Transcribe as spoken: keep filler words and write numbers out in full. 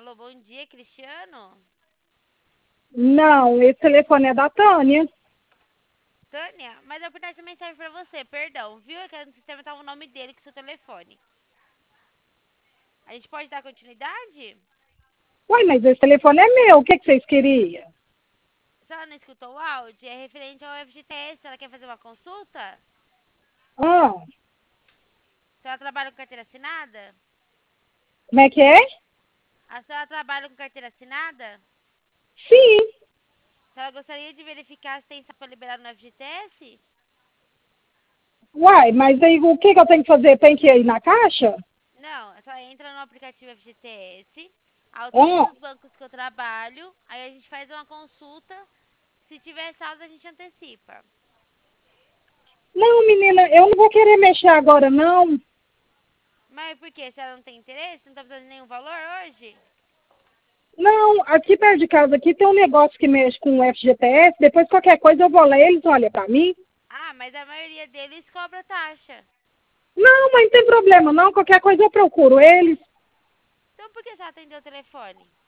Alô, bom dia, Cristiano? Não, esse telefone é da Tânia. Tânia, mas eu vou essa mensagem pra você, perdão, viu? É que no sistema tá o nome dele com seu telefone. A gente pode dar continuidade? Uai, mas esse telefone é meu, o que, que vocês queriam? Se ela não escutou o áudio, é referente ao F G T S, ela quer fazer uma consulta? Ah, Se ela trabalha com carteira assinada? como é que é? A senhora trabalha com carteira assinada? Sim. Se ela gostaria de verificar se tem para liberar no F G T S? Uai, mas aí o que, que eu tenho que fazer? Tem que ir na caixa? Não, é só entra no aplicativo F G T S, autoriza Ah, os bancos que eu trabalho, aí a gente faz uma consulta. Se tiver saldo, a gente antecipa. não, menina, eu não vou querer mexer agora, não. Mas por quê? Se ela não tem interesse, não tá precisando de nenhum valor hoje? Não, aqui perto de casa aqui tem um negócio que mexe com o F G T S, depois qualquer coisa eu vou lá, eles olham pra mim. Ah, mas a maioria deles cobra taxa. Não, mas não tem problema não, qualquer coisa eu procuro eles. Então por que você atendeu o telefone?